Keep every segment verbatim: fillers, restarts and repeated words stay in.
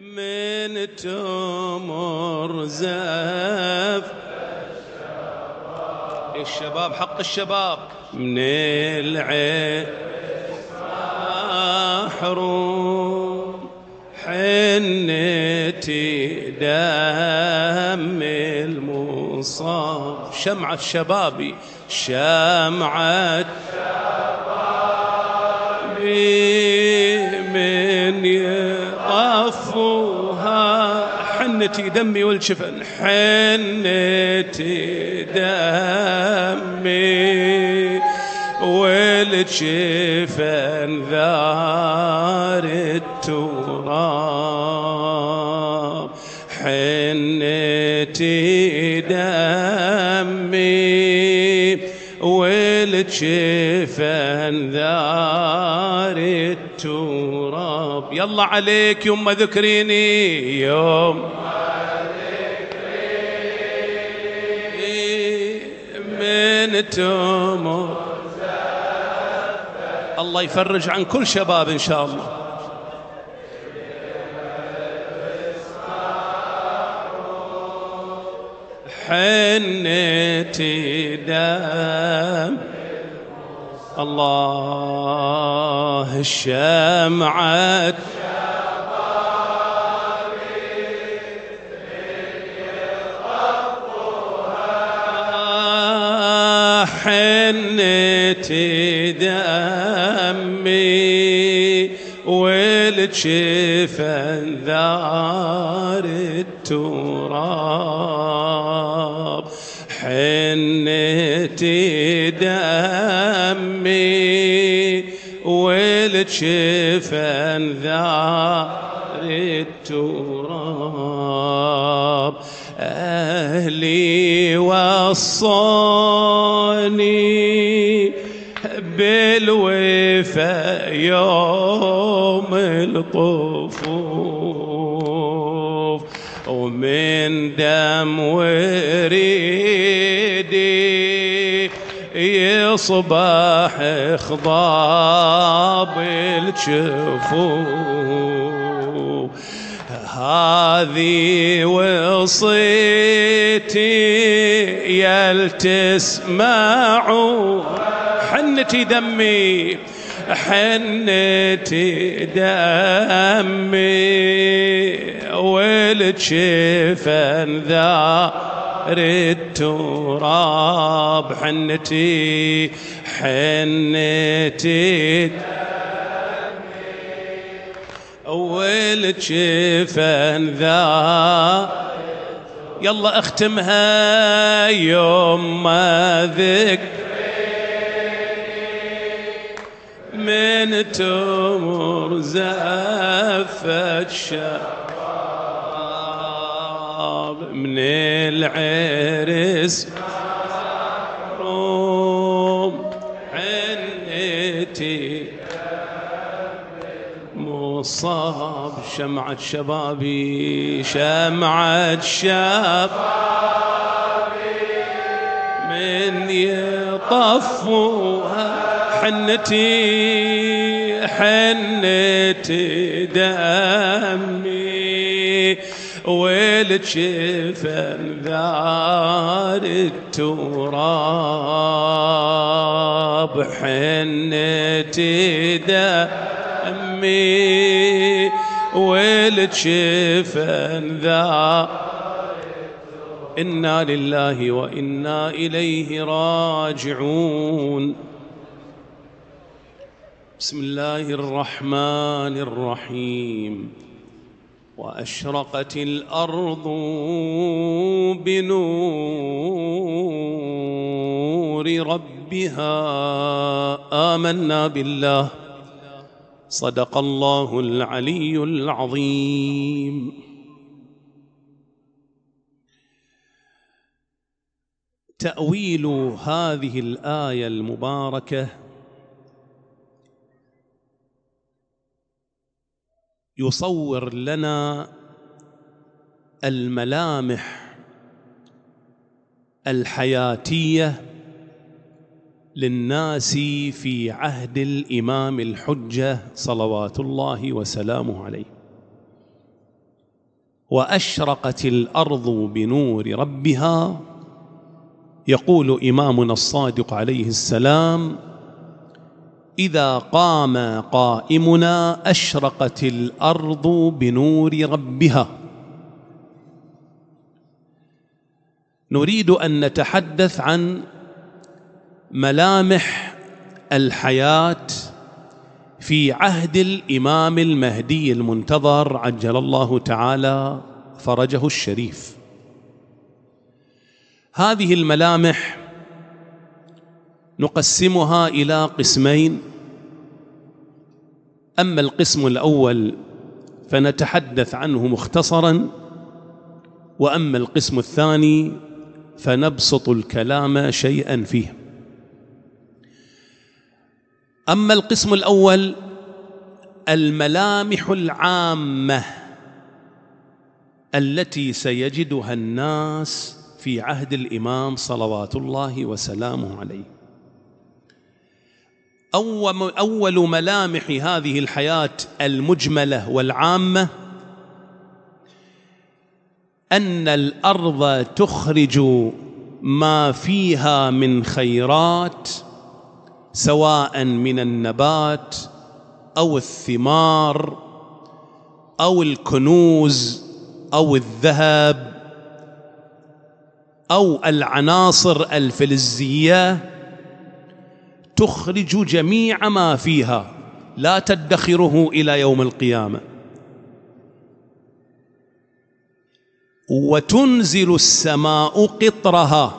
من تمر زف الشباب، حق الشباب من العين محروم، حنتي دم المصاب، شمعة شبابي شمعة شبابي من يطفوها، حنتي دمي والجفن حنتي دمي والجفن ذار التراب، حنتي دمي والجفن ذار التراب. يلا عليك يوم ذكريني، يوم من تمر، الله يفرج عن كل شباب إن شاء الله. حنتي دم الله الشمعة حنتي دمي والجفن ذار التراب، حنتي دمي والجفن ذار التراب. أهلي وصوني بالوفا يوم الطفوف، ومن دم وريدي يصبح خضاب الجفوف. هذه وصيتي يل تسمعوا، حنتي دمي حنتي دمي والجفن ذار التراب، حنتي حنتي والجفن ذا. يلا اختمها يوم ما ذكريني، من تمر زفت شباب، من العرس محروم، حنتي مصاب، شمعة شبابي شمعة شبابي من يطفوها، حنتي حنتي دمي والجفن ذار التراب، حنتي دمي والجفن ذار. إنا لله وإنا إليه راجعون. بسم الله الرحمن الرحيم. وأشرقت الأرض بنور ربها، آمنا بالله، صدق الله العلي العظيم. تأويل هذه الآية المباركة يصور لنا الملامح الحياتية للناس في عهد الإمام الحجة صلوات الله وسلامه عليه. وأشرقت الأرض بنور ربها. يقول إمامنا الصادق عليه السلام: إذا قام قائمنا أشرقت الأرض بنور ربها. نريد أن نتحدث عن ملامح الحياة في عهد الإمام المهدي المنتظر عجل الله تعالى فرجه الشريف. هذه الملامح نقسمها إلى قسمين. أما القسم الأول فنتحدث عنه مختصرا، وأما القسم الثاني فنبسط الكلام شيئا فيه. أما القسم الأول الملامح العامة التي سيجدها الناس في عهد الإمام صلوات الله وسلامه عليه. أول ملامح هذه الحياة المجملة والعامة أن الأرض تخرج ما فيها من خيرات، سواء من النبات أو الثمار أو الكنوز أو الذهب أو العناصر الفلزية، تخرج جميع ما فيها، لا تدخره إلى يوم القيامة. وتنزل السماء قطرها.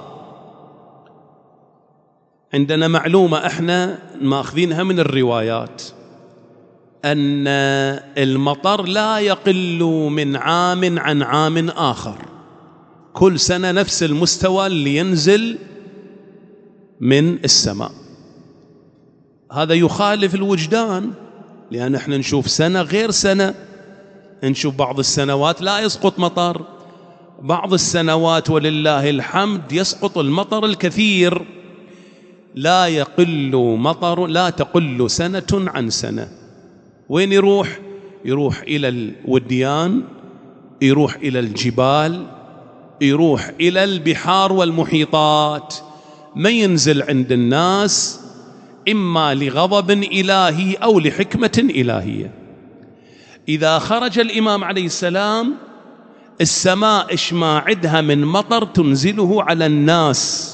عندنا معلومة احنا ماخذينها من الروايات، أن المطر لا يقل من عام عن عام آخر، كل سنة نفس المستوى اللي ينزل من السماء. هذا يخالف الوجدان، لأن احنا نشوف سنة غير سنة. نشوف بعض السنوات لا يسقط مطر، بعض السنوات ولله الحمد يسقط المطر الكثير. لا يقل مطر، لا تقل سنة عن سنة. وين يروح؟ يروح إلى الوديان، يروح إلى الجبال، يروح إلى البحار والمحيطات، ما ينزل عند الناس إما لغضب إلهي أو لحكمة إلهية. إذا خرج الإمام عليه السلام السماء إيش ما عدها من مطر تنزله على الناس.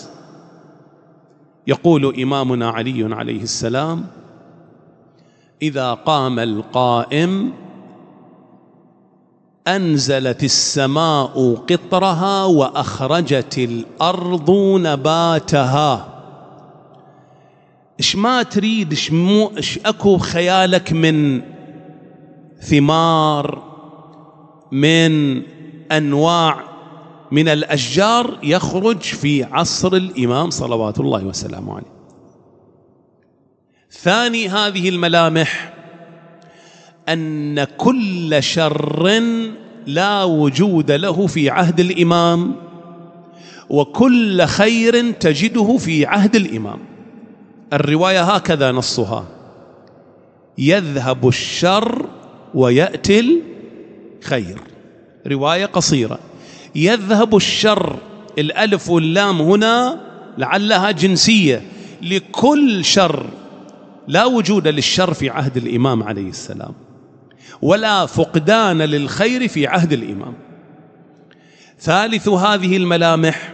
يقول إمامنا علي عليه السلام: إذا قام القائم أنزلت السماء قطرها وأخرجت الأرض نباتها. إيش ما تريد، إيش مو إيش أكو خيالك من ثمار، من أنواع من الأشجار، يخرج في عصر الإمام صلوات الله وسلامه عليه. ثاني هذه الملامح أن كل شر لا وجود له في عهد الإمام، وكل خير تجده في عهد الإمام. الرواية هكذا نصها: يذهب الشر ويأتي الخير. رواية قصيرة: يذهب الشر، الألف واللام هنا لعلها جنسية، لكل شر، لا وجود للشر في عهد الإمام عليه السلام، ولا فقدان للخير في عهد الإمام. ثالث هذه الملامح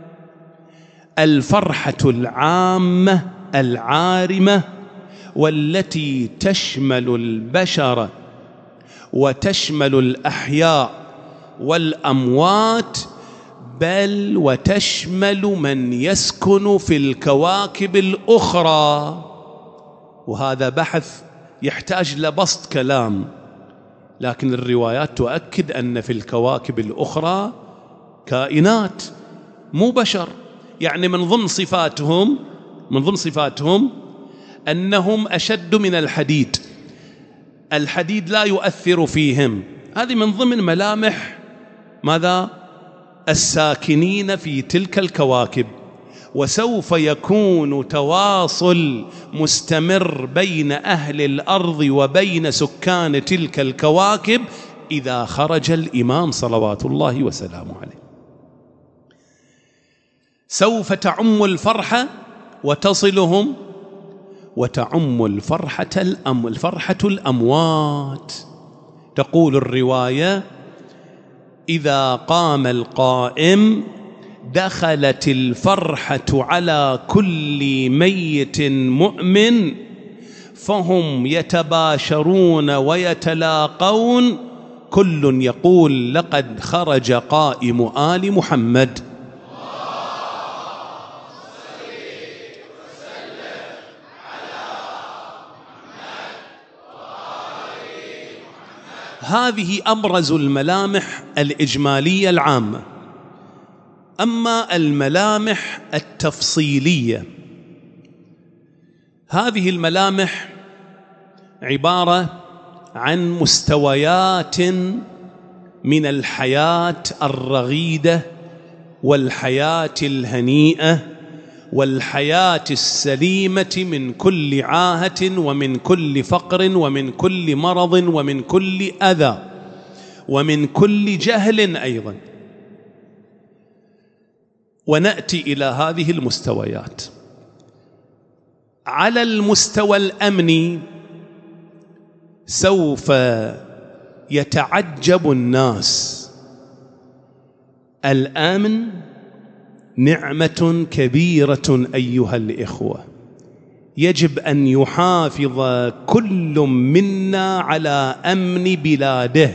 الفرحة العامة العارمة، والتي تشمل البشر وتشمل الأحياء والأموات، بل وتشمل من يسكن في الكواكب الأخرى. وهذا بحث يحتاج لبسط كلام، لكن الروايات تؤكد أن في الكواكب الأخرى كائنات مو بشر. يعني من ضمن صفاتهم من ضمن صفاتهم أنهم أشد من الحديد، الحديد لا يؤثر فيهم. هذه من ضمن ملامح ماذا؟ الساكنين في تلك الكواكب. وسوف يكون تواصل مستمر بين أهل الأرض وبين سكان تلك الكواكب إذا خرج الإمام صلوات الله وسلامه عليه. سوف تعم الفرحة وتصلهم، وتعم الفرحة الأم الفرحة الأموات. تقول الرواية: إذا قام القائم دخلت الفرحة على كل ميت مؤمن، فهم يتباشرون ويتلاقون، كل يقول: لقد خرج قائم آل محمد. هذه أبرز الملامح الإجمالية العامة. أما الملامح التفصيلية، هذه الملامح عبارة عن مستويات من الحياة الرغيدة والحياة الهنيئة والحياة السليمة من كل عاهة ومن كل فقر ومن كل مرض ومن كل أذى ومن كل جهل أيضا. ونأتي إلى هذه المستويات. على المستوى الأمني سوف يتعجب الناس. الأمن نعمة كبيرة أيها الإخوة، يجب أن يحافظ كل منا على أمن بلاده.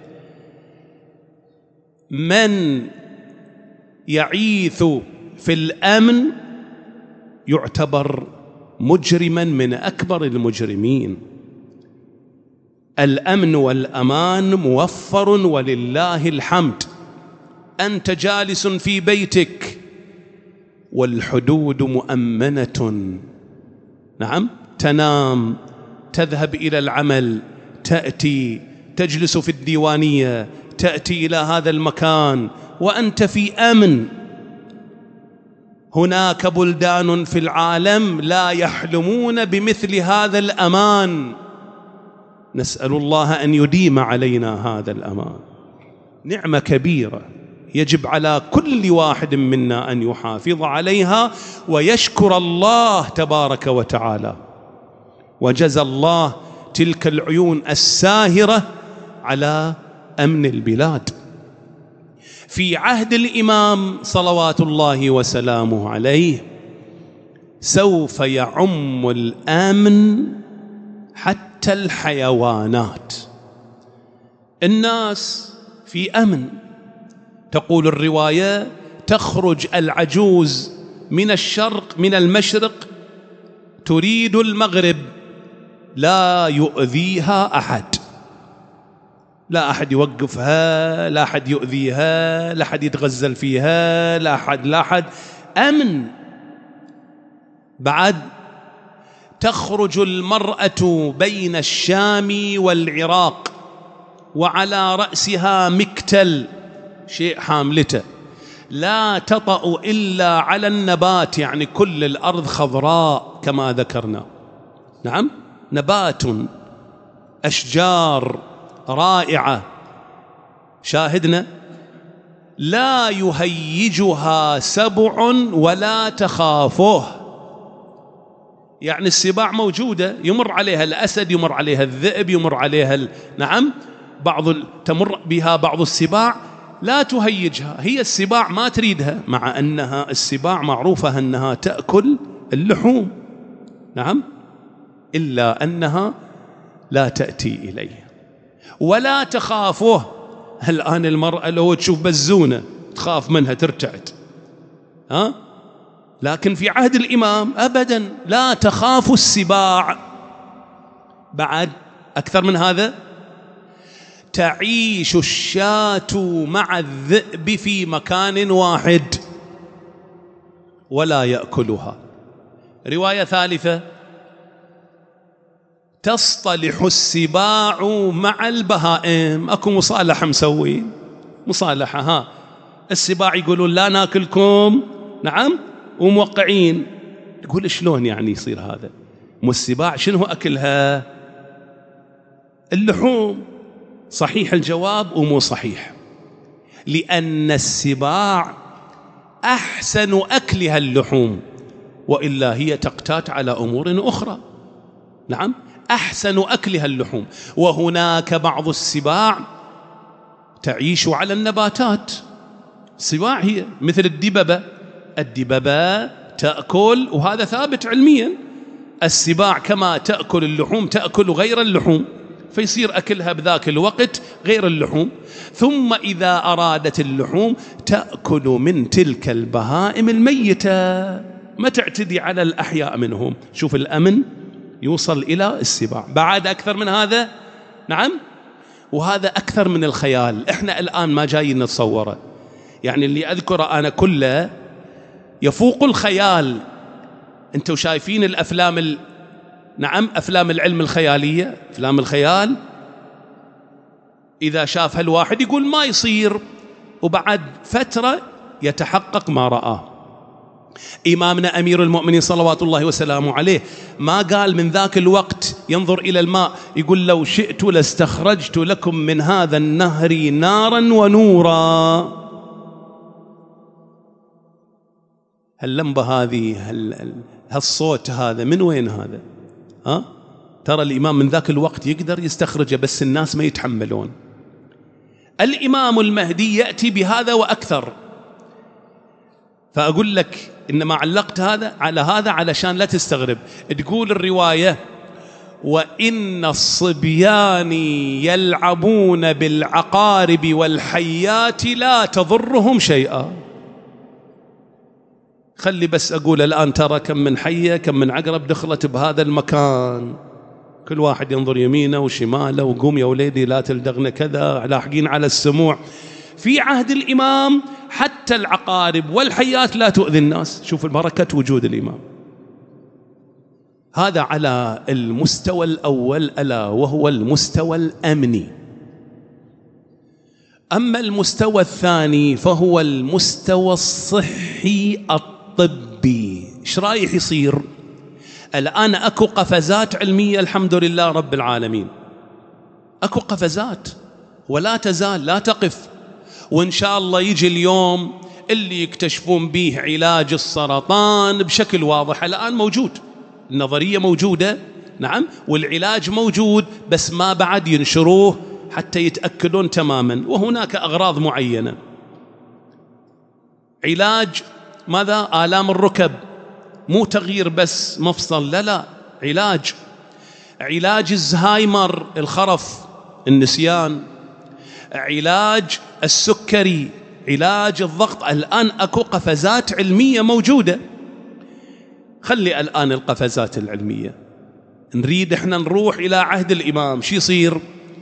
من يعيث في الأمن يعتبر مجرما من أكبر المجرمين. الأمن والأمان موفر ولله الحمد. أنت جالس في بيتك والحدود مؤمنة، نعم، تنام، تذهب إلى العمل، تأتي تجلس في الديوانية، تأتي إلى هذا المكان وأنت في أمن. هناك بلدان في العالم لا يحلمون بمثل هذا الأمان. نسأل الله أن يديم علينا هذا الأمان. نعمة كبيرة يجب على كل واحد منا أن يحافظ عليها ويشكر الله تبارك وتعالى. وجزى الله تلك العيون الساهرة على أمن البلاد. في عهد الإمام صلوات الله وسلامه عليه سوف يعم الأمن حتى الحيوانات. الناس في أمن. تقول الرواية: تخرج العجوز من الشرق من المشرق تريد المغرب، لا يؤذيها أحد، لا أحد يوقفها، لا أحد يؤذيها، لا أحد يتغزل فيها، لا أحد لا أحد أمن. بعد تخرج المرأة بين الشام والعراق وعلى رأسها مكتل، شيء حاملته، لا تطأ إلا على النبات، يعني كل الأرض خضراء كما ذكرنا، نعم، نبات، أشجار رائعة. شاهدنا: لا يهيجها سبع ولا تخافه. يعني السباع موجودة، يمر عليها الأسد، يمر عليها الذئب، يمر عليها ال... نعم، بعض تمر بها بعض السباع لا تهيجها. هي السباع ما تريدها، مع أنها السباع معروفة أنها تأكل اللحوم، نعم، إلا أنها لا تأتي إليه. ولا تخافه. الآن المرأة لو تشوف بزونة تخاف منها، ترتعد، ها؟ لكن في عهد الإمام أبدا لا تخاف السباع. بعد أكثر من هذا: تعيش الشاة مع الذئب في مكان واحد ولا يأكلها. رواية ثالثة: تصطلح السباع مع البهائم. أكو مصالحة مسوين، مصالحة، ها، السباع يقولون لا ناكلكم، نعم، وموقعين. يقول شلون يعني يصير هذا؟ مو السباع شنو أكلها؟ اللحوم. صحيح الجواب ومو صحيح، لأن السباع أحسن أكلها اللحوم، وإلا هي تقتات على أمور أخرى. نعم، أحسن أكلها اللحوم. وهناك بعض السباع تعيش على النباتات، سباع هي مثل الدببة. الدببة تأكل، وهذا ثابت علميا، السباع كما تأكل اللحوم تأكل غير اللحوم، فيصير أكلها بذاك الوقت غير اللحوم. ثم إذا أرادت اللحوم تأكل من تلك البهائم الميتة، ما تعتدي على الأحياء منهم. شوف الأمن يوصل إلى السباع. بعد أكثر من هذا؟ نعم، وهذا أكثر من الخيال، إحنا الآن ما جايين نتصوره. يعني اللي أذكره أنا كله يفوق الخيال. أنتوا شايفين الأفلام ال... نعم، أفلام العلم الخيالية، أفلام الخيال، إذا شافها الواحد يقول ما يصير، وبعد فترة يتحقق ما رآه. إمامنا أمير المؤمنين صلوات الله وسلامه عليه ما قال من ذاك الوقت ينظر إلى الماء يقول لو شئت لاستخرجت لكم من هذا النهر نارا ونورا؟ هاللمبة هذه، هالصوت هذا من وين هذا؟ ها؟ ترى الإمام من ذاك الوقت يقدر يستخرجه، بس الناس ما يتحملون. الإمام المهدي يأتي بهذا وأكثر. فأقول لك إنما علقت هذا على هذا علشان لا تستغرب. تقول الرواية: وإن الصبيان يلعبون بالعقارب والحيات لا تضرهم شيئا. خلي بس أقول الآن ترى كم من حية كم من عقرب دخلت بهذا المكان، كل واحد ينظر يمينه وشماله، وقوم يا وليدي لا تلدغنا كذا، لاحقين على السموع. في عهد الإمام حتى العقارب والحيات لا تؤذي الناس. شوف البركة وجود الإمام. هذا على المستوى الأول، ألا وهو المستوى الأمني. أما المستوى الثاني فهو المستوى الصحي الطبي. إيش رايح يصير؟ الآن أكو قفزات علمية الحمد لله رب العالمين، أكو قفزات ولا تزال لا تقف. وإن شاء الله يجي اليوم اللي يكتشفون به علاج السرطان بشكل واضح. الآن موجود، النظرية موجودة، نعم، والعلاج موجود، بس ما بعد ينشروه حتى يتأكدون تماما. وهناك أغراض معينة. علاج ماذا؟ آلام الركب، مو تغيير بس مفصل، لا لا، علاج علاج الزهايمر، الخرف، النسيان، علاج السكري، علاج الضغط. الآن أكو قفزات علمية موجودة. خلي الآن القفزات العلمية، نريد احنا نروح إلى عهد الإمام. شو يصير؟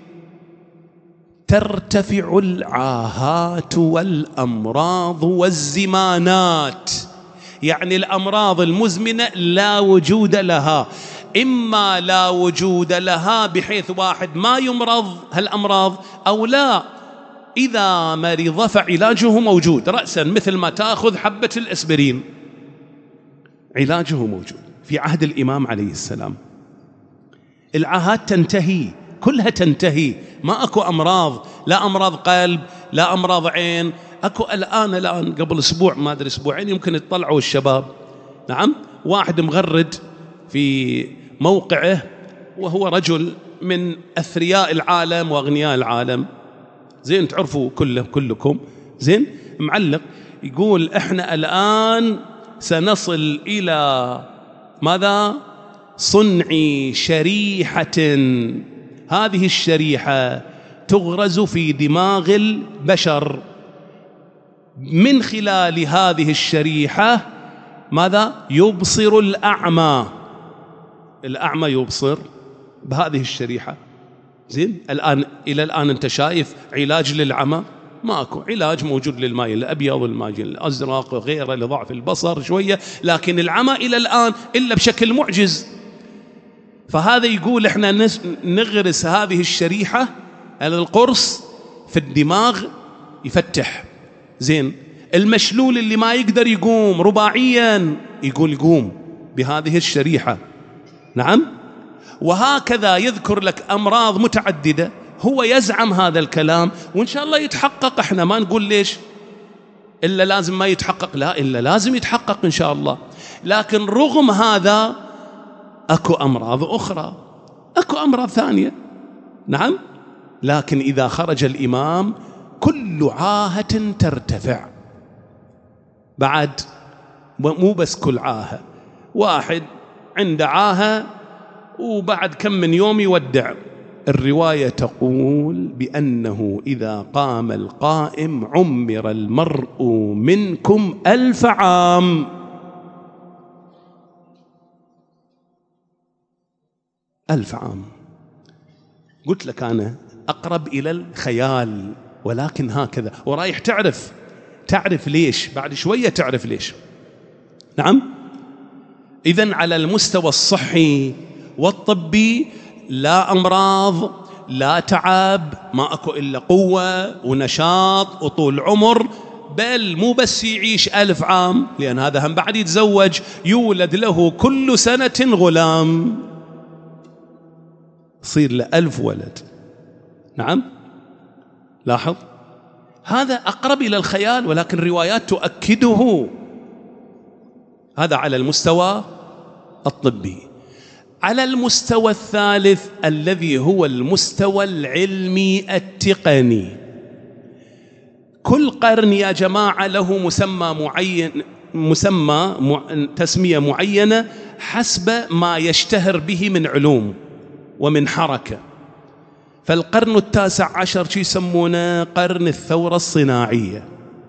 ترتفع العاهات والأمراض والزمانات، يعني الأمراض المزمنة لا وجود لها، إما لا وجود لها بحيث واحد ما يمرض هالأمراض، أو لا، إذا مرض فعلاجه موجود رأسا، مثل ما تأخذ حبة الأسبرين، علاجه موجود. في عهد الإمام عليه السلام العاهات تنتهي، كلها تنتهي، ما أكو أمراض، لا أمراض قلب، لا أمراض عين. أكو الآن الآن قبل أسبوع ما أدري أسبوعين يمكن يطلعوا الشباب، نعم، واحد مغرد في موقعه وهو رجل من أثرياء العالم وأغنياء العالم، زين تعرفوا كله كلكم، زين، معلق يقول إحنا الآن سنصل إلى ماذا؟ صنع شريحة، هذه الشريحة تغرز في دماغ البشر، من خلال هذه الشريحة ماذا؟ يبصر الأعمى، الأعمى يبصر بهذه الشريحة. زين، الآن إلى الآن أنت شايف علاج للعمى؟ ماكو علاج موجود للماء الأبيض والماء الأزرق وغيره لضعف البصر شوية، لكن العمى إلى الآن إلا بشكل معجز. فهذا يقول إحنا نغرس هذه الشريحة على القرص في الدماغ يفتح. زين، المشلول اللي ما يقدر يقوم رباعيا يقول يقوم بهذه الشريحة، نعم. وهكذا يذكر لك أمراض متعددة، هو يزعم هذا الكلام وإن شاء الله يتحقق. احنا ما نقول ليش إلا لازم ما يتحقق، لا، إلا لازم يتحقق إن شاء الله. لكن رغم هذا أكو أمراض أخرى، أكو أمراض ثانية، نعم. لكن إذا خرج الإمام كل عاهة ترتفع. بعد مو بس كل عاهة، واحد عنده عاهة وبعد كم من يوم يودع. الرواية تقول بأنه إذا قام القائم عمر المرء منكم ألف عام. ألف عام. قلت لك أنا أقرب إلى الخيال، ولكن هكذا. ورايح تعرف تعرف ليش بعد شوية، تعرف ليش. نعم. إذن على المستوى الصحي والطبي لا أمراض، لا تعب، ما أكو إلا قوة ونشاط وطول عمر. بل مو بس يعيش ألف عام، لأن هذا هم بعد يتزوج، يولد له كل سنة غلام، يصير له ألف ولد. نعم. لاحظ، هذا أقرب إلى الخيال، ولكن الروايات تؤكده. هذا على المستوى الطبي. على المستوى الثالث الذي هو المستوى العلمي التقني، كل قرن يا جماعة له مسمى معين، مسمى تسمية معينة حسب ما يشتهر به من علوم ومن حركة. فالقرن التاسع عشر شو يسمونه؟ قرن الثورة الصناعية.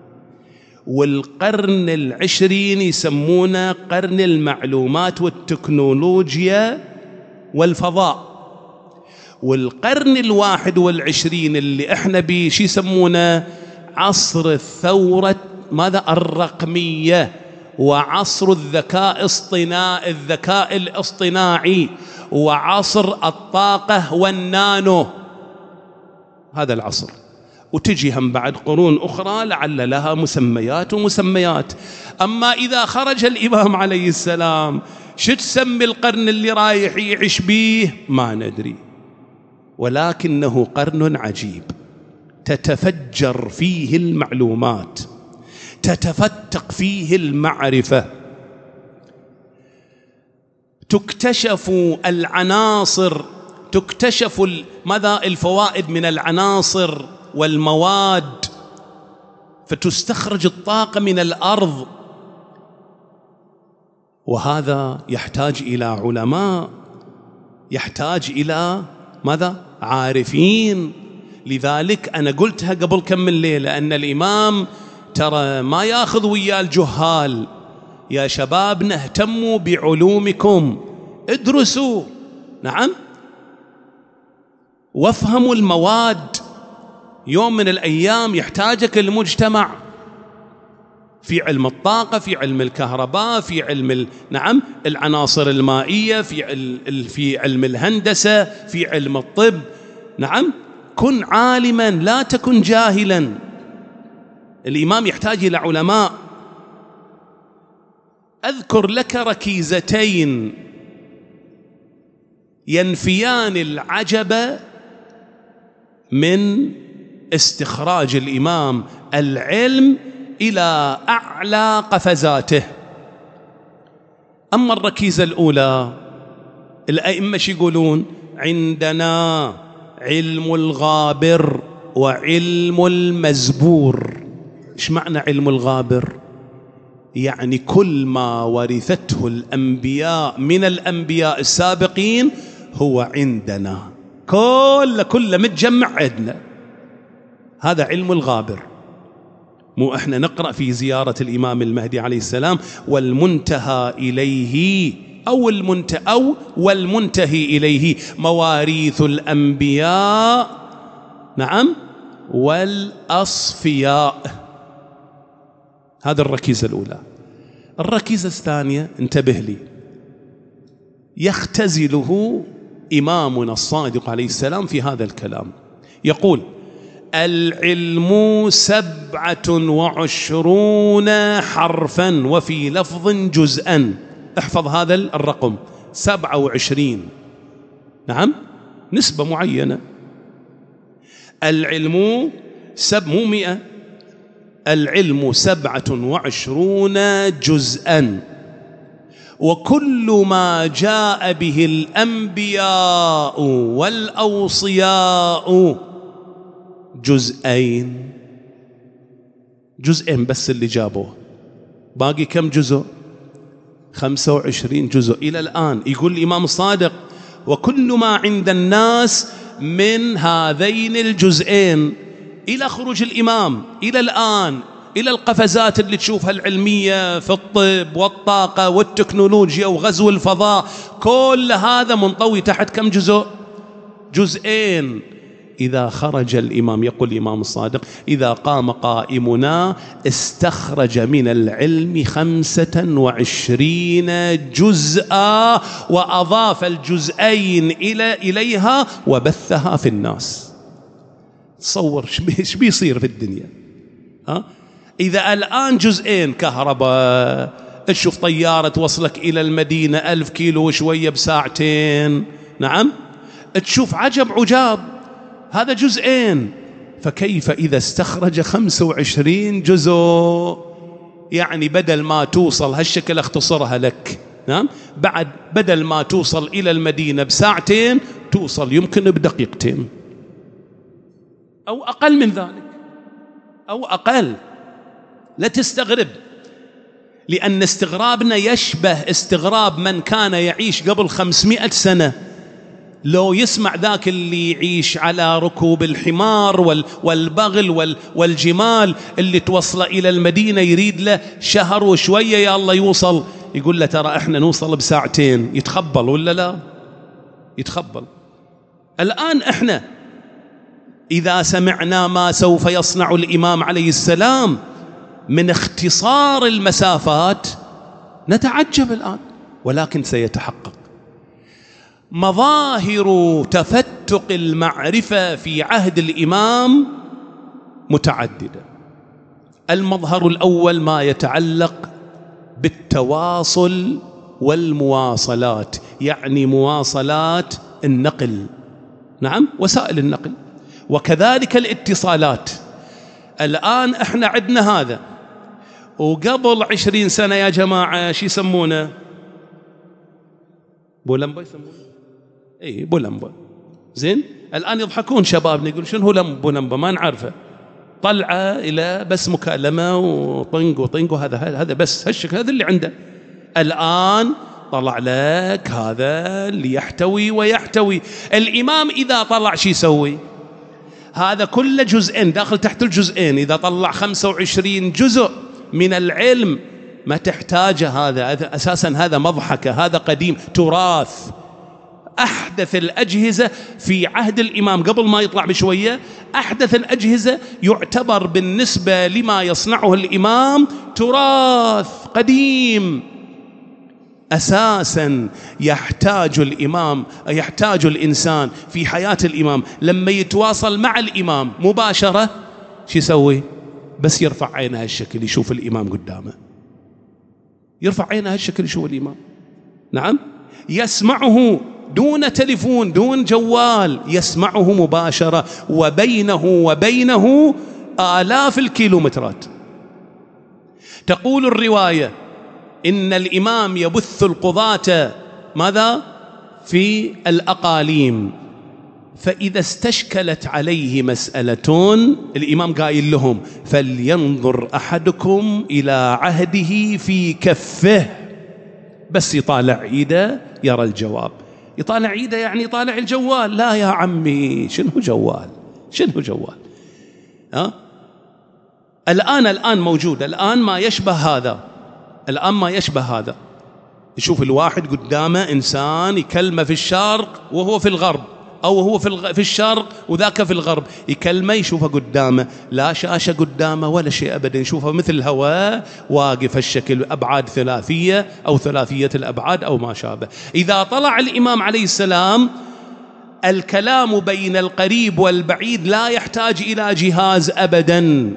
والقرن العشرين يسمونه قرن المعلومات والتكنولوجيا والفضاء. والقرن الواحد والعشرين اللي احنا بيه شو يسمونه؟ عصر الثورة ماذا؟ الرقمية، وعصر الذكاء الاصطناعي الذكاء الاصطناعي وعصر الطاقة والنانو. هذا العصر. وتجي هم بعد قرون أخرى لعل لها مسميات ومسميات. أما إذا خرج الإمام عليه السلام شو تسمي القرن اللي رايح يعيش بيه؟ ما ندري، ولكنه قرن عجيب تتفجر فيه المعلومات، تتفتق فيه المعرفة، تكتشف العناصر، تكتشف ماذا؟ الفوائد من العناصر والمواد، فتستخرج الطاقة من الأرض. وهذا يحتاج إلى علماء، يحتاج إلى ماذا؟ عارفين. لذلك أنا قلتها قبل كم من ليلة أن الإمام ترى ما ياخذ ويا الجهال. يا شباب نهتموا بعلومكم، ادرسوا، نعم، وافهموا المواد. يوم من الأيام يحتاجك المجتمع في علم الطاقة، في علم الكهرباء، في علم ال... نعم العناصر المائية، في ال... في علم الهندسة، في علم الطب. نعم، كن عالما لا تكن جاهلا. الإمام يحتاج إلى علماء. أذكر لك ركيزتين ينفيان العجب من استخراج الإمام العلم إلى أعلى قفزاته. أما الركيزة الأولى، الأئمة شو يقولون؟ عندنا علم الغابر وعلم المزبور. إيش معنى علم الغابر؟ يعني كل ما ورثته الأنبياء من الأنبياء السابقين هو عندنا، كل كل متجمع عندنا. هذا علم الغابر. مو احنا نقرأ في زيارة الإمام المهدي عليه السلام والمنتهى إليه أو المنتهى أو والمنتهي إليه مواريث الأنبياء، نعم، والأصفياء. هذا الركيزة الأولى. الركيزة الثانية انتبه لي، يختزله إمامنا الصادق عليه السلام في هذا الكلام. يقول: العلم سبعة وعشرون حرفا وفي لفظ جزءا. احفظ هذا الرقم، سبعة وعشرين، نعم، نسبة معينة. العلم سب مو مئة، العلم سبعة وعشرون جزءا، وكل ما جاء به الأنبياء والأوصياء جزئين. جزئين بس اللي جابوه، باقي كم جزء؟ خمسة وعشرين جزء إلى الآن. يقول الإمام الصادق: وكل ما عند الناس من هذين الجزئين، إلى خروج الإمام إلى الآن، إلى القفزات اللي تشوفها العلمية في الطب والطاقة والتكنولوجيا وغزو الفضاء، كل هذا منطوي تحت كم جزء؟ جزئين. إذا خرج الإمام، يقول الإمام الصادق: إذا قام قائمنا استخرج من العلم خمسة وعشرين جزءا، وأضاف الجزئين إلى إليها وبثها في الناس. تصور ايش بيصير في الدنيا. ها؟ إذا الآن جزئين كهرباء، تشوف طيارة توصلك إلى المدينة ألف كيلو وشوية بساعتين، نعم، تشوف عجب عجاب، هذا جزئين. فكيف إذا استخرج خمسة وعشرين جزء؟ يعني بدل ما توصل هالشكل اختصرها لك، نعم، بعد بدل ما توصل إلى المدينة بساعتين توصل يمكن بدقيقتين أو أقل من ذلك، أو أقل. لا تستغرب، لأن استغرابنا يشبه استغراب من كان يعيش قبل خمسمائة سنة. لو يسمع ذاك اللي يعيش على ركوب الحمار والبغل والجمال اللي توصل إلى المدينة يريد له شهر وشوية يا الله يوصل، يقول له ترى احنا نوصل بساعتين، يتخبل ولا لا؟ يتخبل. الآن احنا إذا سمعنا ما سوف يصنع الإمام عليه السلام من اختصار المسافات نتعجب الآن، ولكن سيتحقق. مظاهر تفتق المعرفة في عهد الإمام متعددة. المظهر الأول ما يتعلق بالتواصل والمواصلات، يعني مواصلات النقل، نعم، وسائل النقل، وكذلك الاتصالات. الآن احنا عندنا هذا، وقبل عشرين سنة يا جماعة شو يسمونه؟ بولمبا يسمونه؟ اي بولمبا. زين، الآن يضحكون شبابنا يقول شنو هو بولمبا؟ ما نعرفه، طلعه إلى بس مكالمة وطنق وطنق وهذا هذا بس هالشكل، هذا اللي عنده. الآن طلع لك هذا اللي يحتوي ويحتوي. الإمام إذا طلع شو يسوي؟ هذا كله جزئين داخل تحت الجزئين. إذا طلع خمسة وعشرين جزء من العلم ما تحتاجه، هذا أساسا هذا مضحكة، هذا قديم، تراث. أحدث الأجهزة في عهد الإمام قبل ما يطلع بشوية، أحدث الأجهزة يعتبر بالنسبة لما يصنعه الإمام تراث قديم. أساسا يحتاج الإمام، يحتاج الإنسان في حياة الإمام لما يتواصل مع الإمام مباشرة شو يسوي؟ بس يرفع عينه هالشكل يشوف الإمام قدامه، يرفع عينه هالشكل يشوف الإمام، نعم، يسمعه دون تليفون دون جوال، يسمعه مباشرة، وبينه وبينه آلاف الكيلومترات. تقول الرواية إن الإمام يبث القضاة ماذا؟ في الأقاليم، فإذا استشكلت عليه مسألة الإمام قايل لهم فلينظر أحدكم إلى عهده في كفه، بس يطالع عيده يرى الجواب. يطالع عيده يعني يطالع الجوال؟ لا يا عمي، شنو جوال؟ شنو جوال؟ ها؟ الآن الآن موجود، الآن ما يشبه هذا، الآن ما يشبه هذا. يشوف الواحد قدامه إنسان يكلمه في الشرق وهو في الغرب، أو هو في, في الشرق وذاك في الغرب، يكلمه يشوفه قدامه، لا شاشة قدامه ولا شيء أبدا، يشوفه مثل الهواء واقف الشكل، أبعاد ثلاثية أو ثلاثية الأبعاد أو ما شابه. إذا طلع الإمام عليه السلام الكلام بين القريب والبعيد لا يحتاج إلى جهاز أبدا.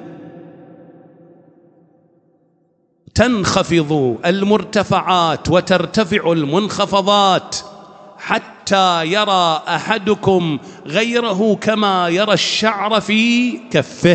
تنخفض المرتفعات وترتفع المنخفضات، حتى يرى أحدكم غيره كما يرى الشعر في كفه.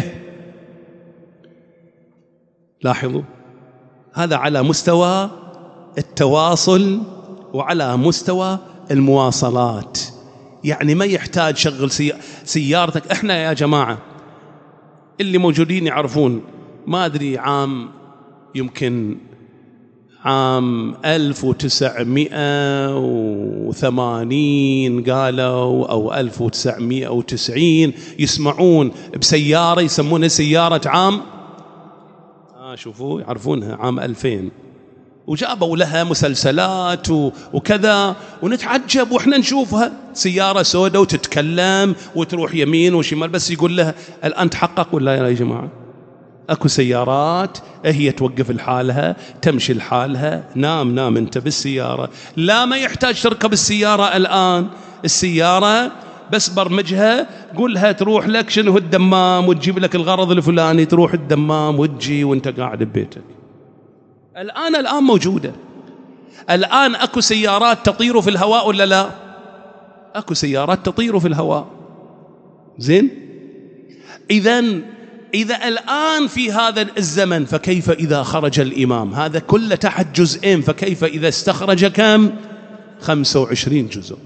لاحظوا، هذا على مستوى التواصل وعلى مستوى المواصلات. يعني ما يحتاج شغل سيارتك. احنا يا جماعة اللي موجودين يعرفون، ما أدري عام يمكن عام ألف وتسعمائة وثمانين قالوا أو ألف وتسعمائة وتسعين يسمعون بسيارة يسمونها سيارة عام آه شوفوا يعرفونها عام ألفين، وجابوا لها مسلسلات وكذا ونتعجب وإحنا نشوفها سيارة سوداء وتتكلم وتروح يمين وشمال. بس يقول لها الآن تحقق ولا يا جماعة؟ أكو سيارات هي توقف لحالها، تمشي لحالها، نام نام أنت بالسيارة، لا ما يحتاج تركب السيارة الآن. السيارة بس برمجها، قولها تروح لك شنو الدمام وتجيب لك الغرض الفلاني، تروح الدمام وتجي وانت قاعد ببيتك. الآن الآن موجودة. الآن أكو سيارات تطير في الهواء ولا لا؟ أكو سيارات تطير في الهواء. زين؟ إذن إذا الآن في هذا الزمن فكيف إذا خرج الإمام؟ هذا كله تحت جزئين، فكيف إذا استخرج كم؟ خمسة وعشرين جزء.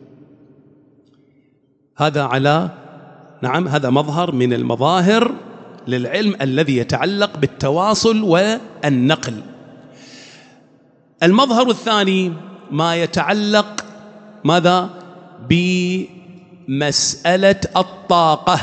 هذا على نعم هذا مظهر من المظاهر للعلم الذي يتعلق بالتواصل والنقل. المظهر الثاني ما يتعلق ماذا؟ بمسألة الطاقة.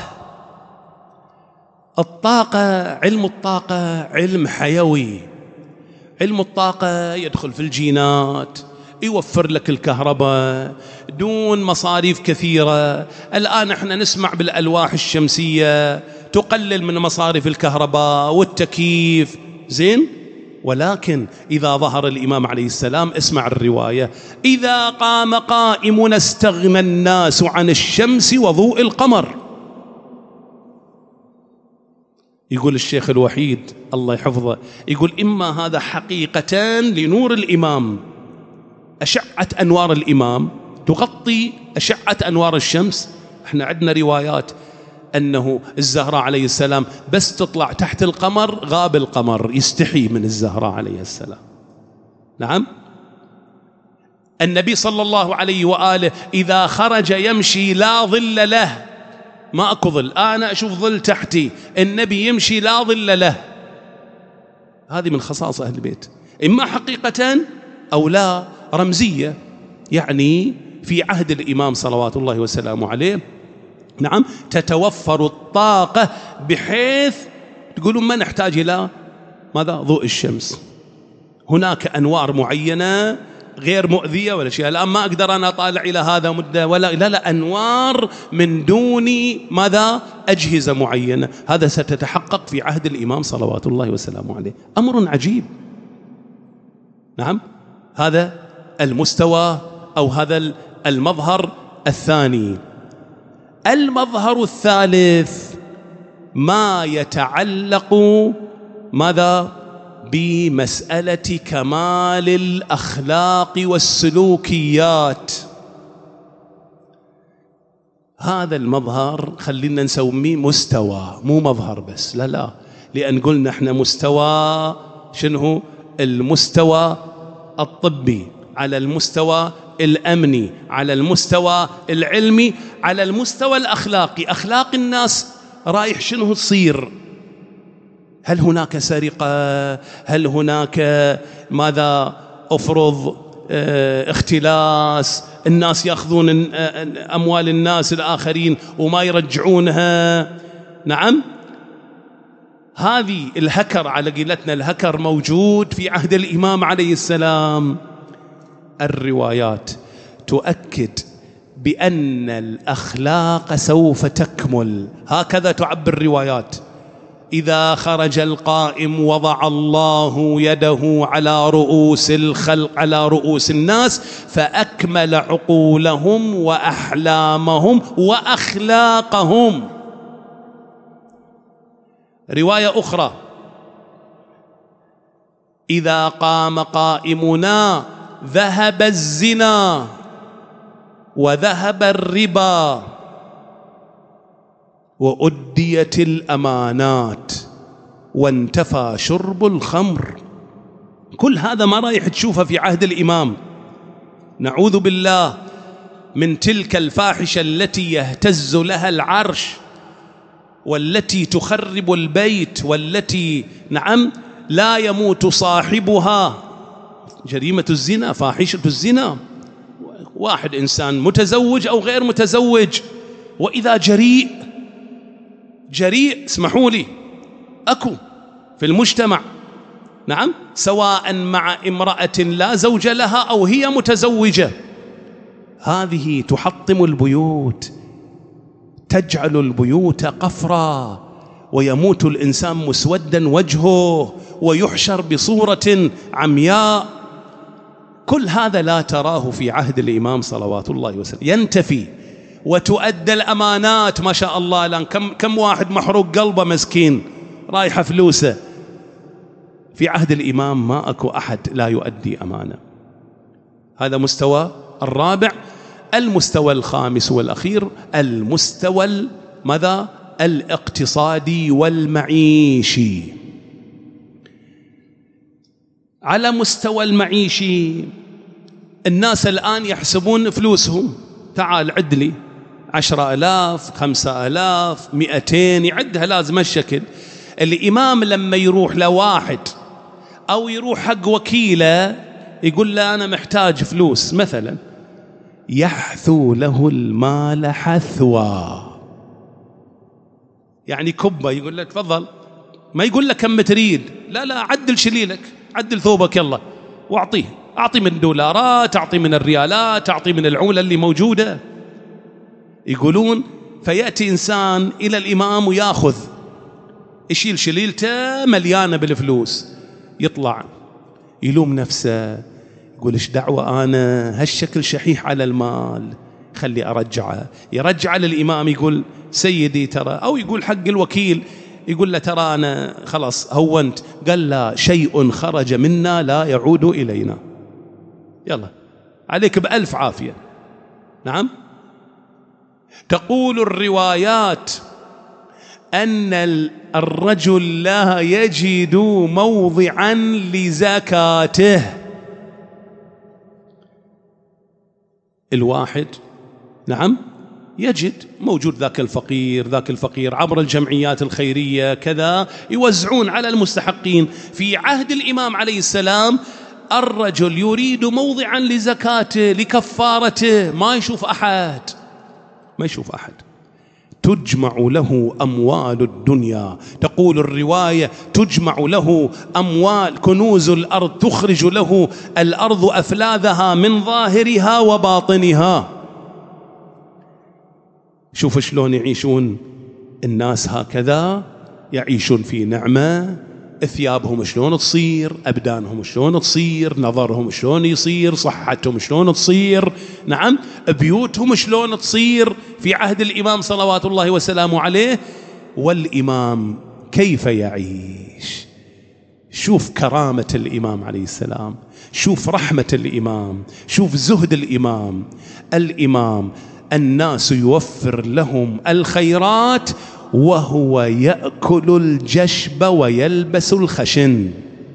الطاقة، علم الطاقة علم حيوي. علم الطاقة يدخل في الجينات، يوفر لك الكهرباء دون مصاريف كثيرة. الآن احنا نسمع بالألواح الشمسية تقلل من مصاريف الكهرباء والتكييف. زين؟ ولكن إذا ظهر الإمام عليه السلام، اسمع الرواية: إذا قام قائمنا استغنى الناس عن الشمس وضوء القمر. يقول الشيخ الوحيد الله يحفظه، يقول إما هذا حقيقة لنور الإمام، أشعة أنوار الإمام تغطي أشعة أنوار الشمس. احنا عندنا روايات أنه الزهراء عليه السلام بس تطلع تحت القمر غاب القمر، يستحي من الزهراء عليه السلام. نعم. النبي صلى الله عليه وآله إذا خرج يمشي لا ظل له، ما أكو ظل، أنا أشوف ظل تحتي، النبي يمشي لا ظل له. هذه من خصائص أهل البيت، إما حقيقة أو لا رمزية. يعني في عهد الإمام صلوات الله وسلامه عليه نعم تتوفر الطاقة بحيث تقولون ما نحتاج إلى ماذا؟ ضوء الشمس. هناك أنوار معينة غير مؤذية ولا شيء. الآن ما أقدر أنا أطالع إلى هذا مدة ولا لا لا أنوار من دون ماذا؟ أجهزة معينة. هذا ستتحقق في عهد الإمام صلوات الله وسلامه عليه. أمر عجيب. نعم. هذا المستوى أو هذا المظهر الثاني. المظهر الثالث ما يتعلق ماذا؟ بمسألة كمال الأخلاق والسلوكيات. هذا المظهر خلينا نسميه مستوى، مو مظهر بس، لا لا، لأن قلنا احنا مستوى شنو؟ المستوى الطبي، على المستوى الأمني، على المستوى العلمي، على المستوى الأخلاقي. أخلاق الناس رايح شنو تصير؟ هل هناك سرقة؟ هل هناك ماذا أفرض اه اختلاس؟ الناس يأخذون أموال الناس الآخرين وما يرجعونها. نعم. هذه الهكر على قيلتنا، الهكر موجود في عهد الإمام عليه السلام. الروايات تؤكد بأن الأخلاق سوف تكمل، هكذا تعبر الروايات: إذا خرج القائم وضع الله يده على رؤوس الخلق، على رؤوس الناس، فأكمل عقولهم وأحلامهم وأخلاقهم. رواية أخرى: إذا قام قائمنا ذهب الزنا وذهب الربا وأديت الأمانات وانتفى شرب الخمر. كل هذا ما رايح تشوفه في عهد الإمام. نعوذ بالله من تلك الفاحشة التي يهتز لها العرش، والتي تخرب البيت، والتي نعم لا يموت صاحبها. جريمة الزنا، فاحشة الزنا، واحد إنسان متزوج أو غير متزوج، وإذا جريء جريء اسمحوا لي أكو في المجتمع، نعم، سواء مع امرأة لا زوج لها أو هي متزوجة، هذه تحطم البيوت، تجعل البيوت قفرا، ويموت الإنسان مسودا وجهه ويحشر بصورة عمياء. كل هذا لا تراه في عهد الإمام صلوات الله وسلم. ينتفي وتؤدى الأمانات. ما شاء الله الآن كم, كم واحد محروق قلبه مسكين رايحة فلوسه. في عهد الإمام ما أكو أحد لا يؤدي أمانة. هذا مستوى الرابع. المستوى الخامس والأخير المستوى ماذا؟ الاقتصادي والمعيشي. على مستوى المعيشي الناس الآن يحسبون فلوسهم، تعال عد لي عشرة آلاف، خمسة آلاف، مئتين، يعدها لازم الشكل. الإمام لما يروح لواحد أو يروح حق وكيله يقول له أنا محتاج فلوس مثلا، يحثو له المال حثوا، يعني كبه، يقول لك تفضل، ما يقول لك كم تريد، لا لا عدل شليلك، عدل ثوبك يلا واعطيه، اعطي من دولارات، اعطي من الريالات، اعطي من العملة اللي موجودة. يقولون فيأتي إنسان إلى الإمام ويأخذ، يشيل شليلته مليانة بالفلوس، يطلع يلوم نفسه، يقول ايش دعوة أنا هالشكل شحيح على المال، خلي أرجعه. يرجع للإمام يقول سيدي ترى، أو يقول حق الوكيل يقول له ترى أنا خلاص هونت، قال لا، شيء خرج منا لا يعود إلينا، يلا عليك بألف عافية. نعم. تقول الروايات أن الرجل لا يجد موضعا لزكاته. الواحد نعم يجد موجود ذاك الفقير ذاك الفقير عبر الجمعيات الخيرية كذا يوزعون على المستحقين. في عهد الإمام عليه السلام الرجل يريد موضعا لزكاته لكفارته، ما يشوف أحد، ما يشوف أحد، تجمع له أموال الدنيا. تقول الرواية تجمع له أموال كنوز الأرض، تخرج له الأرض أفلاذها من ظاهرها وباطنها. شوف شلون يعيشون الناس، هكذا يعيشون في نعمة. ثيابهم شلون تصير، أبدانهم شلون تصير، نظرهم شلون يصير، صحتهم شلون تصير، نعم، بيوتهم شلون تصير في عهد الإمام صلوات الله وسلامه عليه. والإمام كيف يعيش؟ شوف كرامة الإمام عليه السلام، شوف رحمة الإمام، شوف زهد الإمام. الإمام الناس يوفر لهم الخيرات وهو يأكل الجشب ويلبس الخشن،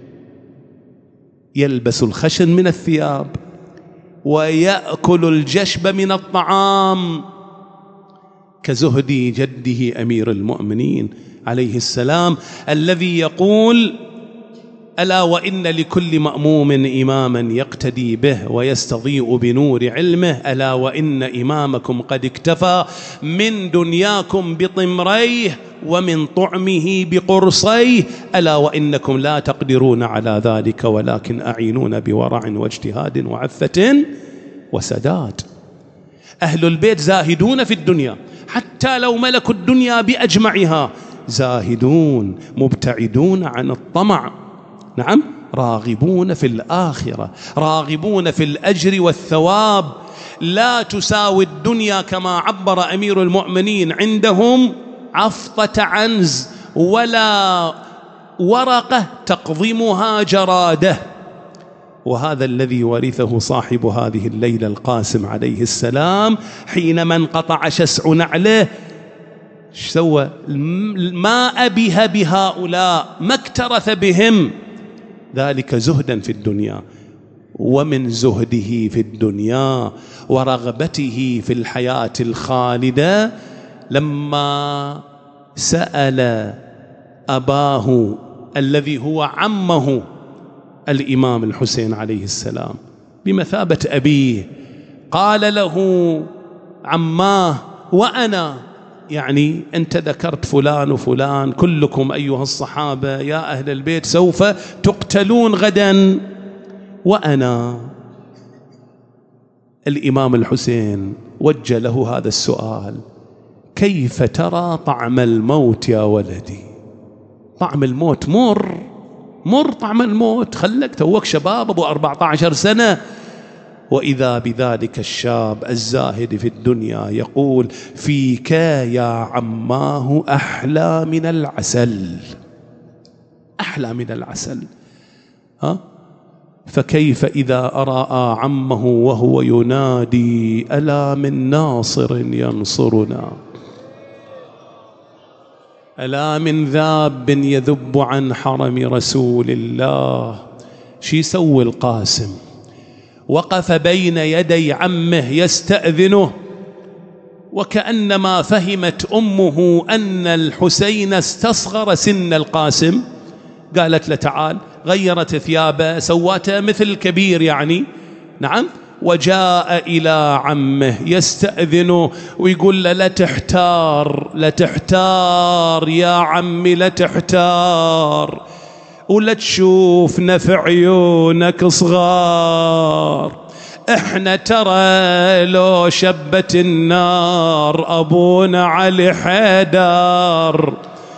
يلبس الخشن من الثياب ويأكل الجشب من الطعام، كزهد جده أمير المؤمنين عليه السلام الذي يقول ألا وإن لكل مأموم إماما يقتدي به ويستضيء بنور علمه، ألا وإن إمامكم قد اكتفى من دنياكم بطمريه ومن طعمه بقرصيه، ألا وإنكم لا تقدرون على ذلك ولكن أعينون بورع واجتهاد وعفة وسداد. أهل البيت زاهدون في الدنيا، حتى لو ملكوا الدنيا بأجمعها زاهدون مبتعدون عن الطمع، نعم، راغبون في الآخرة، راغبون في الأجر والثواب. لا تساوي الدنيا كما عبر أمير المؤمنين عندهم عفطة عنز ولا ورقة تقضمها جرادة. وهذا الذي ورثه صاحب هذه الليلة القاسم عليه السلام حينما انقطع شسع نعله. ايش سوى؟ ما أبه بهؤلاء، ما اكترث بهم، ذلك زهدا في الدنيا. ومن زهده في الدنيا ورغبته في الحياة الخالدة لما سأل أباه الذي هو عمه الإمام الحسين عليه السلام بمثابة أبيه، قال له عماه وأنا، يعني أنت ذكرت فلان وفلان، كلكم أيها الصحابة يا أهل البيت سوف تقتلون غدا، وأنا. الإمام الحسين وجه له هذا السؤال: كيف ترى طعم الموت يا ولدي؟ طعم الموت مر، مر طعم الموت، خلك توك شباب أبو أربعة عشر سنة. وإذا بذلك الشاب الزاهد في الدنيا يقول: فيك يا عماه أحلى من العسل، أحلى من العسل. ها؟ فكيف إذا رأى عمه وهو ينادي: ألا من ناصر ينصرنا، ألا من ذاب يذب عن حرم رسول الله. شي يسوي القاسم؟ وقف بين يدي عمه يستأذنه، وكأنما فهمت أمه أن الحسين استصغر سن القاسم، قالت له تعال، غيرت ثيابه، سواته مثل كبير يعني، نعم، وجاء إلى عمه يستأذنه ويقول له: لا تحتار، لا تحتار يا عمي، لا تحتار، ولا تشوفنا في عيونك صغار، احنا ترى لو شبت النار أبونا علي حيدر،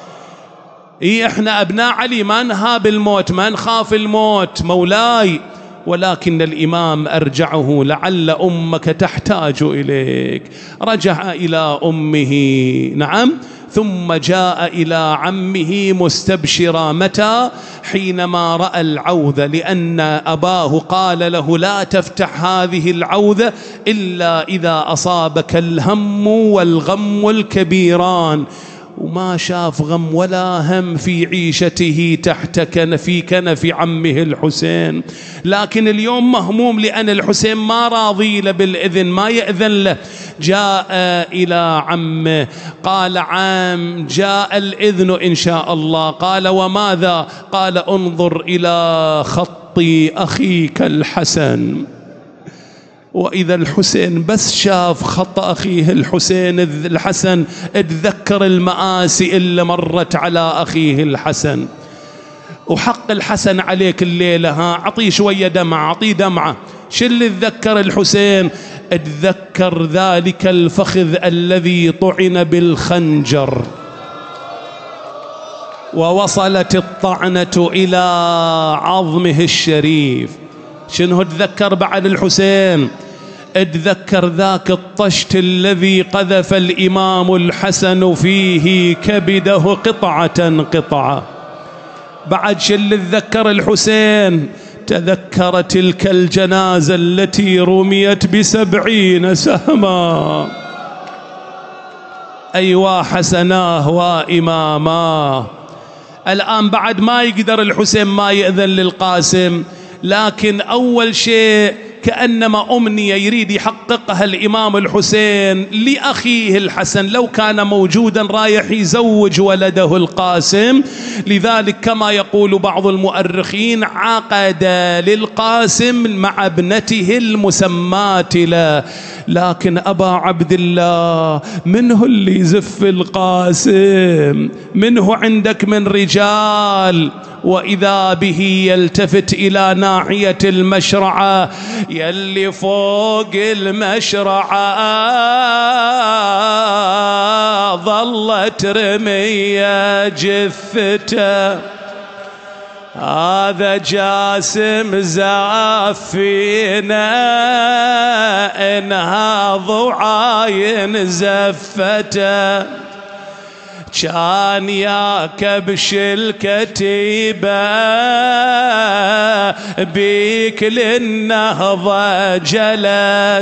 إيه احنا أبناء علي ما نهاب الموت، ما نخاف الموت مولاي، ولكن الإمام أرجعه: لعل أمك تحتاج إليك. رجع إلى أمه، نعم، ثم جاء إلى عمه مستبشرا. متى؟ حينما رأى العوذة، لأن أباه قال له: لا تفتح هذه العوذة إلا إذا أصابك الهم والغم الكبيران. وما شاف غم ولا هم في عيشته تحت كنف كنف عمه الحسين، لكن اليوم مهموم لأن الحسين ما راضي له بالإذن، ما يأذن له. جاء إلى عمه قال: عم، جاء الإذن إن شاء الله. قال: وماذا؟ قال: انظر إلى خط أخيك الحسن. وإذا الحسين بس شاف خط أخيه الحسين الحسن اتذكر المآسي اللي مرت على أخيه الحسن. وحق الحسن عليك الليلة، ها، أعطيه شوية دمعة، أعطيه دمعة. شو اللي تذكر الحسين؟ اتذكر ذلك الفخذ الذي طعن بالخنجر ووصلت الطعنة إلى عظمه الشريف. شنو تذكر بعد الحسين؟ اتذكر ذاك الطشت الذي قذف الإمام الحسن فيه كبده قطعة قطعة. بعد شو اللي تذكر الحسين؟ تذكر تلك الجنازة التي رميت بسبعين سهما. أيوا حسناه وإماماه. الآن بعد ما يقدر الحسين ما يأذن للقاسم، لكن أول شيء كأنما أمنية يريد يحققها الإمام الحسين لأخيه الحسن، لو كان موجودا رايح يزوج ولده القاسم. لذلك كما يقول بعض المؤرخين: عقد للقاسم مع ابنته المسماة له. لكن أبا عبد الله، منه اللي يزف القاسم؟ منه عندك من رجال؟ وإذا به يلتفت إلى ناحية المشرعة، يلي فوق المشرعة ظلت رمية جثته، هذا جاسم زافينا انهاض وعاين زفته. كان يا كبش الكتيبة بيك للنهضة جلد،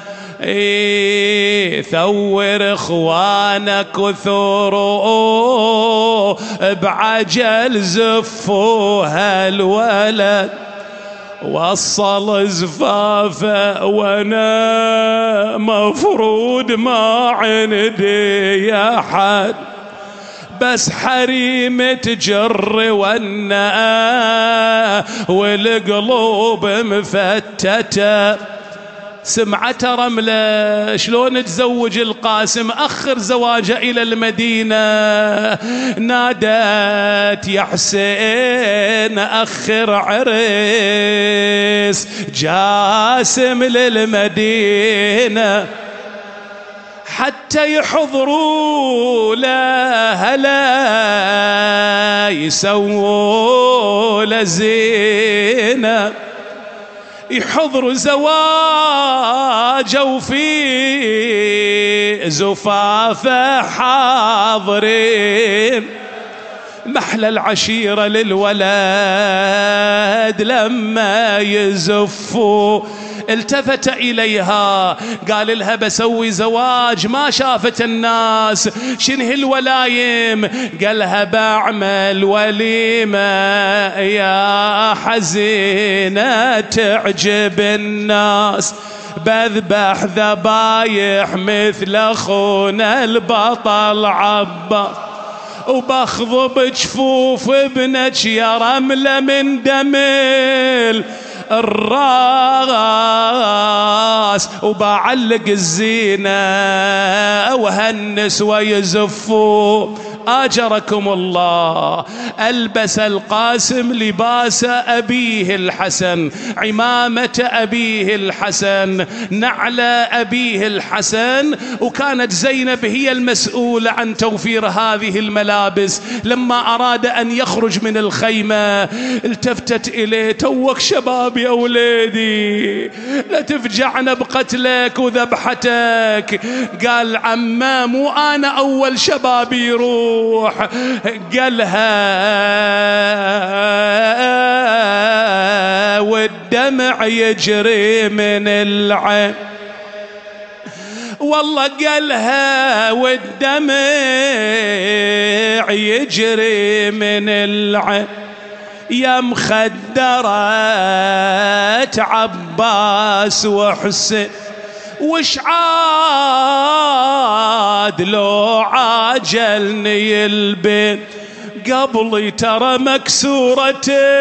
اي ثور اخوانك وثوروا بعجل زفوا هالولد، وصل زفافه وانا مفروض ما عندي يا حد، بس حريم تجر وانا والقلوب مفتته. سمعته رملة شلون تزوج القاسم، أخر زواجه إلى المدينة، نادت يا حسين أخر عريس جاسم للمدينة، حتى يحضروا له هلا يسووا لزينة، يحضروا زواجه وفي زفافه حاضرين، محلى العشيرة للولد لما يزفوا. التفت إليها قال لها بسوي زواج ما شافت الناس، شنه الولايم؟ قالها بعمل وليمة يا حزينة تعجب الناس، بذبح ذبايح مثل أخونا البطل عباس، وبخضب جفوف ابنك يا رملة من دمل الراس، وبعلق الزينة وهالنسوة يزفوا. آجركم الله، ألبس القاسم لباس أبيه الحسن، عمامة أبيه الحسن، نعل أبيه الحسن، وكانت زينب هي المسؤولة عن توفير هذه الملابس. لما أراد أن يخرج من الخيمة التفتت إليه، توك شباب يا وليدي لا تفجعنا بقتلك وذبحتك. قال عمه مو أنا أول شباب يروح، قالها والدمع يجري من العين، والله قالها والدمع يجري من العين، يا مخدرات عباس وحسين وش عاد لو عاجلني البيت، قبلي ترى مكسورة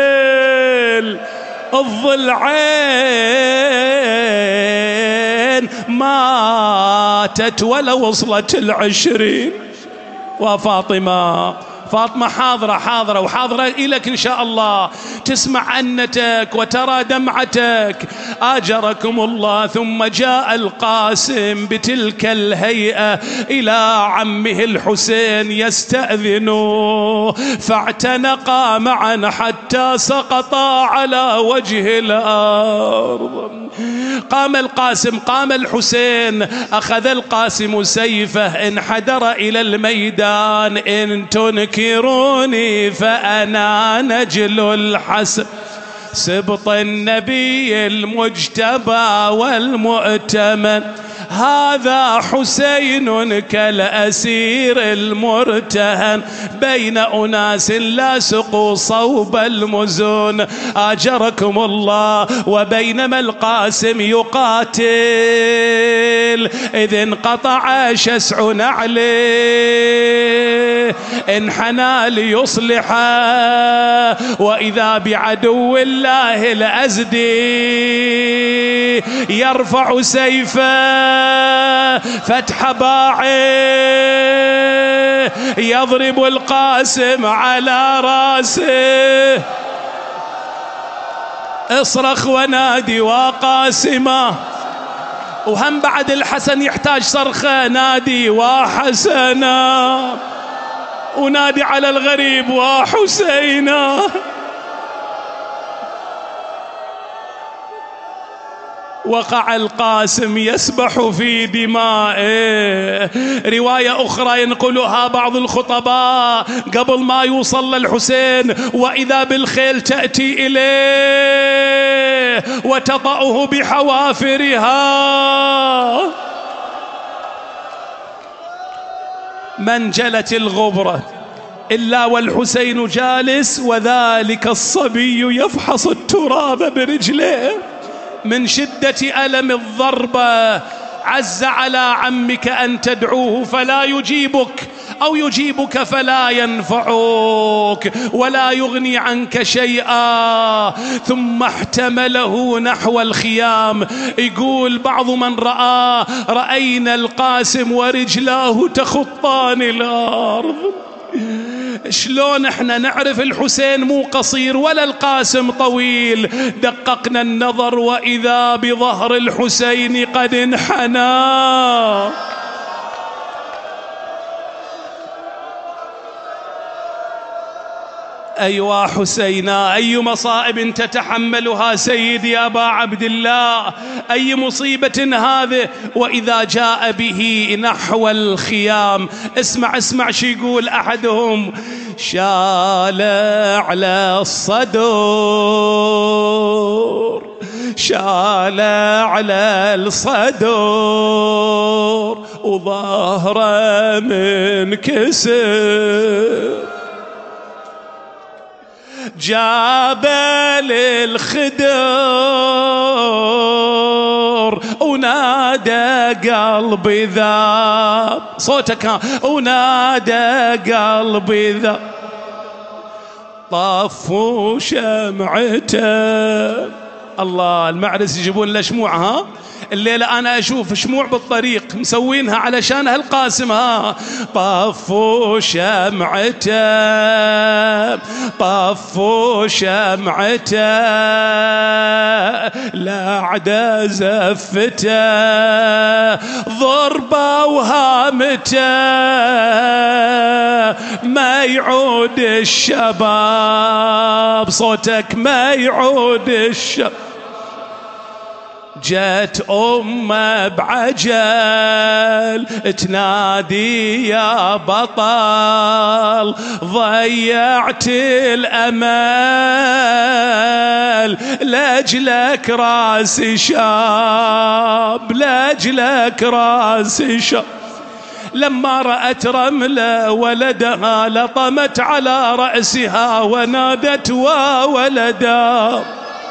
الضلعين ماتت ولا وصلت العشرين. وفاطمة فاطمة حاضرة حاضرة وحاضرة إليك إن شاء الله، تسمع أنتك وترى دمعتك. آجركم الله. ثم جاء القاسم بتلك الهيئة إلى عمه الحسين يستأذنه، فاعتنقا معا حتى سقطا على وجه الأرض. قام القاسم، قام الحسين، أخذ القاسم سيفه، انحدر إلى الميدان. إن تنكروني فأنا نجل الحسن، سبط النبي المجتبى والمؤتمن، هذا حسين كالأسير المرتهن بين أناس لاصقوا صوب المزون. آجركم الله. وبينما القاسم يقاتل إذ انقطع شسع نعله، انحنى ليصلحه، وإذا بعدو الله الأزدي يرفع سيفه فتح باعه، يضرب القاسم على راسه. اصرخ ونادي وقاسمه. وهم بعد الحسن يحتاج صرخة، نادي وحسنا، ونادي على الغريب وحسينا. وقع القاسم يسبح في دمائه. رواية أخرى ينقلها بعض الخطباء قبل ما يوصل للحسين، وإذا بالخيل تأتي إليه وتطأه بحوافرها. من جلت الغبرة إلا والحسين جالس، وذلك الصبي يفحص التراب برجليه من شدة ألم الضربة. عز على عمك أن تدعوه فلا يجيبك، أو يجيبك فلا ينفعك ولا يغني عنك شيئا. ثم احتمله نحو الخيام. يقول بعض من رأى: رأينا القاسم ورجلاه تخطان الأرض. شلون احنا نعرف الحسين مو قصير ولا القاسم طويل؟ دققنا النظر وإذا بظهر الحسين قد انحنى. أيوا حسينا، أي مصائب تتحملها سيدي أبا عبد الله، أي مصيبة هذه. وإذا جاء به نحو الخيام، اسمع اسمع شي يقول أحدهم: شال على الصدور، شال على الصدور وظهره منكسر، جابل الخدر ونادى قلبي ذاب. صوتك ونادى قلبي ذاب، طفوا شمعته. الله، المعرس يجيبون له شموع. ها الليلة أنا أشوف شموع بالطريق مسوينها علشان هالقاسم. ها طفوا شمعته، طفوا شمعته، لا عدا زفته، ضربة وهامته، ما يعود الشباب. صوتك ما يعود الشباب. جت أمه بعجل تنادي: يا بطل ضيعت الأمل، لأجلك راسي شاب، لأجلك راسي شاب. لما رأت رملة ولدها لطمت على رأسها ونادت: وولدا.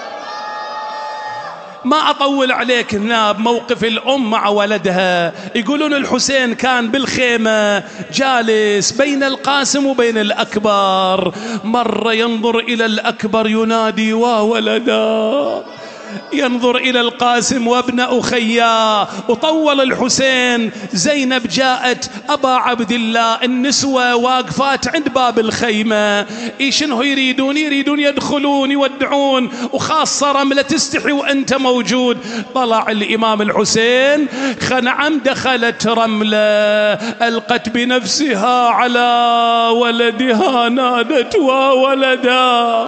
ما أطول عليك هنا بموقف الأم مع ولدها. يقولون الحسين كان بالخيمة جالس بين القاسم وبين الأكبر، مرة ينظر إلى الأكبر ينادي: وولدا، ينظر إلى القاسم وابن أخياه. وطول الحسين. زينب جاءت: أبا عبد الله، النسوة واقفات عند باب الخيمة، إيشنه يريدون؟ يريدون يدخلون يودعون، وخاصة رملة تستحي وأنت موجود. طلع الإمام الحسين: نعم دخلت رملة، ألقت بنفسها على ولدها، نادت: وولدا.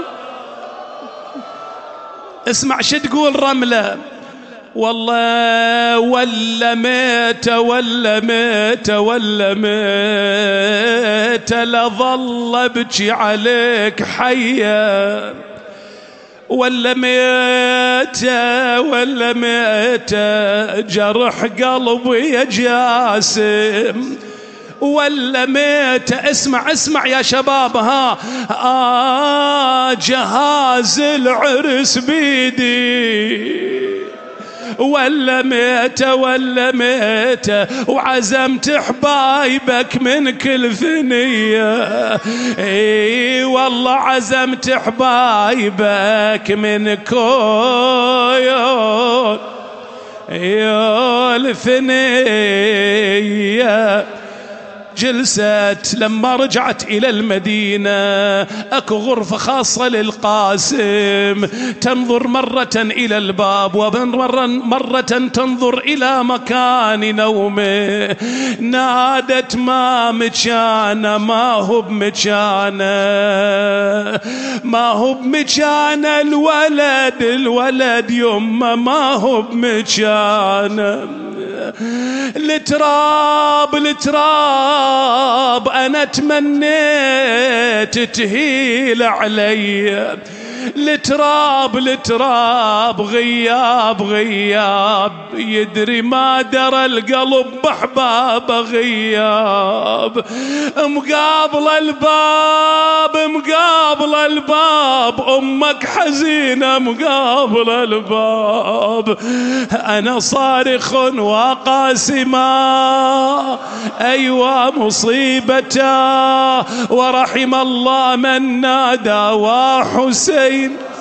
اسمع شو تقول رملة: والله ولا ميت ولا ميت ولا ميت، لظل ابكي عليك حيا، ولا ميت ولا ميت، جرح قلبي يا جاسم، ولا ميت. اسمع اسمع يا شباب. ها آه جهاز العرس بيدي، ولا ميت ولا ميت، وعزمت حبايبك من كل ثنية. اي والله عزمت حبايبك من كل يا الثنية. جلست لما رجعت إلى المدينة، أكو غرفة خاصة للقاسم، تنظر مرة إلى الباب ومرة مرة تنظر إلى مكان نومه. نادت ما مكانه، ما هو بمكانه، ما هو بمكانه الولد، الولد يمه ما هو بمكانه. التراب التراب أنا تمنيت تهيل علي، التراب التراب غياب غياب، يدري ما درى القلب بحبابه غياب. مقابل الباب مقابل الباب، أمك حزينة مقابل الباب، أنا صارخ وقاسما أيوة مصيبته، ورحم الله من نادى وحسين.